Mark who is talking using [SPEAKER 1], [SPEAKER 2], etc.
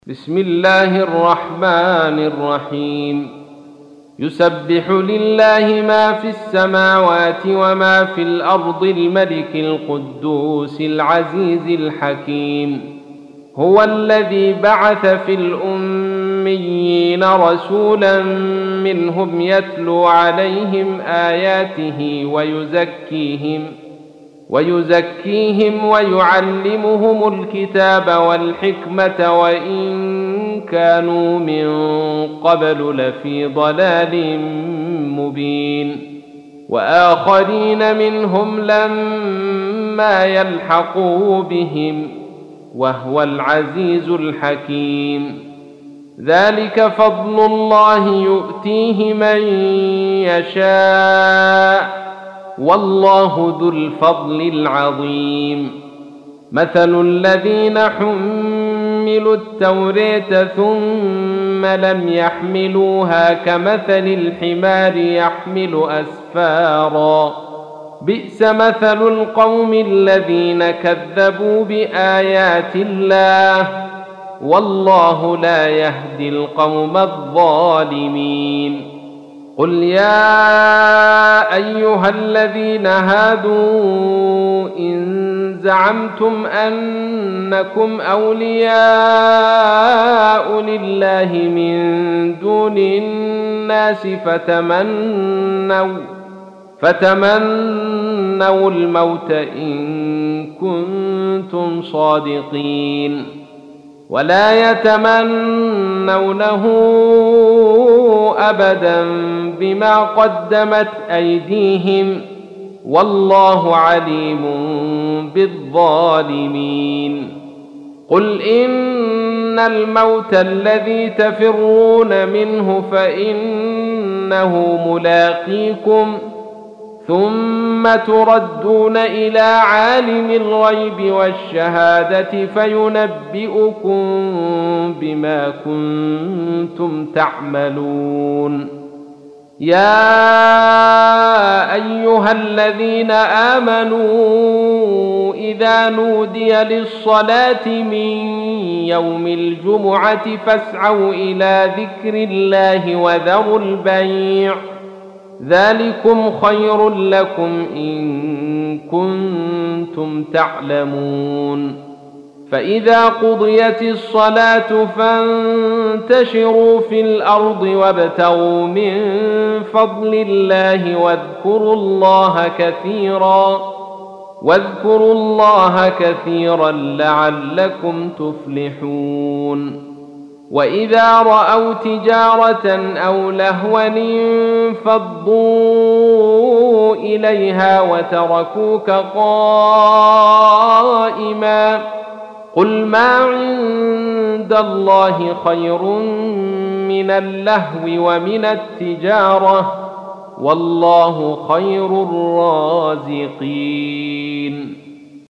[SPEAKER 1] بسم الله الرحمن الرحيم. يسبح لله ما في السماوات وما في الأرض الملك القدوس العزيز الحكيم. هو الذي بعث في الأميين رسولا منهم يتلو عليهم آياته ويزكيهم ويعلمهم الكتاب والحكمة وإن كانوا من قبل لفي ضلال مبين. وآخرين منهم لما يلحقوا بهم وهو العزيز الحكيم. ذلك فضل الله يؤتيه من يشاء والله ذو الفضل العظيم. مثل الذين حملوا التوراة ثم لم يحملوها كمثل الحمار يحمل أسفارا بئس مثل القوم الذين كذبوا بآيات الله والله لا يهدي القوم الظالمين. قل يا أيها الذين هادوا إن زعمتم أنكم أولياء لله من دون الناس فتمنوا الموت إن كنتم صادقين ولا يتمنونه أبدا بما قدمت أيديهم والله عليم بالظالمين. قل إن الموت الذي تفرون منه فإنه ملاقيكم ثم تردون إلى عالم الغيب والشهادة فينبئكم بما كنتم تعملون. يا أيها الذين آمنوا إذا نودي للصلاة من يوم الجمعة فاسعوا إلى ذكر الله وذروا البيع ذلكم خير لكم إن كنتم تعلمون. فإذا قضيت الصلاة فانتشروا في الأرض وابتغوا من فضل الله واذكروا الله كثيرا لعلكم تفلحون. وإذا رأوا تجارة أو لهوا انفضوا إليها وتركوك قائما قل ما عند الله خير من اللهو ومن التجارة والله خير الرازقين.